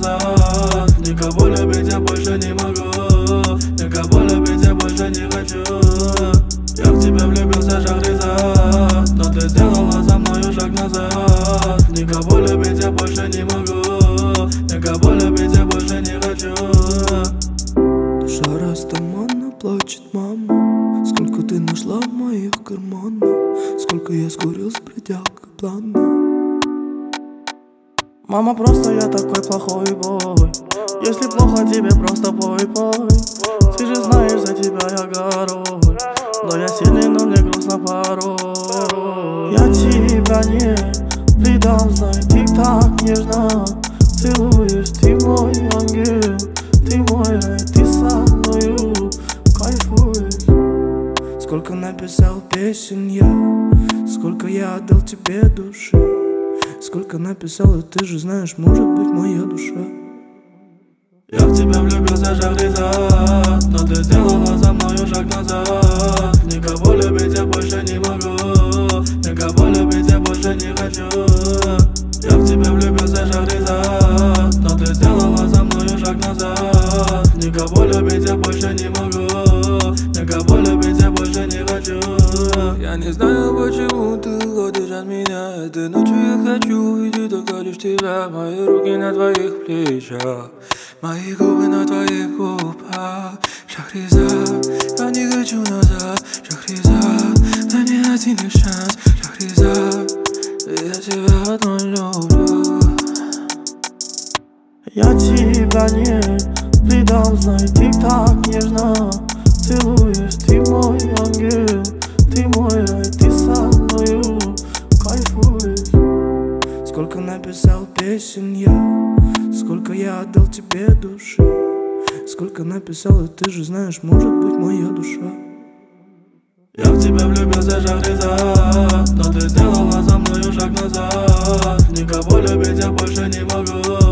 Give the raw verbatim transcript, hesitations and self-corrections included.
назад. Никого любить я больше не могу, никого любить я больше не хочу. Я в тебя влюбился, Шахризад, но ты сделала за мною шаг назад. Никого любить я больше не могу, никого любить я больше не хочу. Душа растаманна, плачет мама. Сколько ты нашла в моих карманах, сколько я скурил с пределька плана. Мама, просто я такой плохой бой. Если плохо тебе, просто пой, пой. Ты же знаешь, за тебя я горой, но я сильный, но мне грустно порой. Я тебя не предам, знай, ты так нежно целуешь. Ты мой ангел, ты мой рай, ты со мною кайфуешь. Сколько написал песен я, сколько я отдал тебе души, сколько написал, и ты же знаешь, может быть, моя душа. Я в тебя влюбился, Шахризад, но ты сделала за мною шаг назад. Никого любить я больше не могу, никого любить я больше не хочу. Я в тебя влюбился, Шахризад, но ты сделала за мною шаг назад. Никого любить я больше не могу, никого любить я больше не хочу. Я не знаю, почему ты уходишь от меня. Этой ночью я хочу увидеть только лишь тебя. Мои руки на твоих плечах, мои губы на твоих губах. Шахризад, я не хочу назад. Шахризад, дай мне один лишь шанс. Шахризад, я тебя одну люблю. Я тебя не предам, знай, ты так нежно целуешь. Ты мой ангел, ты мой рай, ты со мною кайфуешь. Сколько написал песен я, сколько я отдал тебе души, сколько написал, и ты же знаешь, может быть, моя душа. Я в тебя влюбился, Шахризад, но ты сделала за мною шаг назад. Никого любить я больше не могу,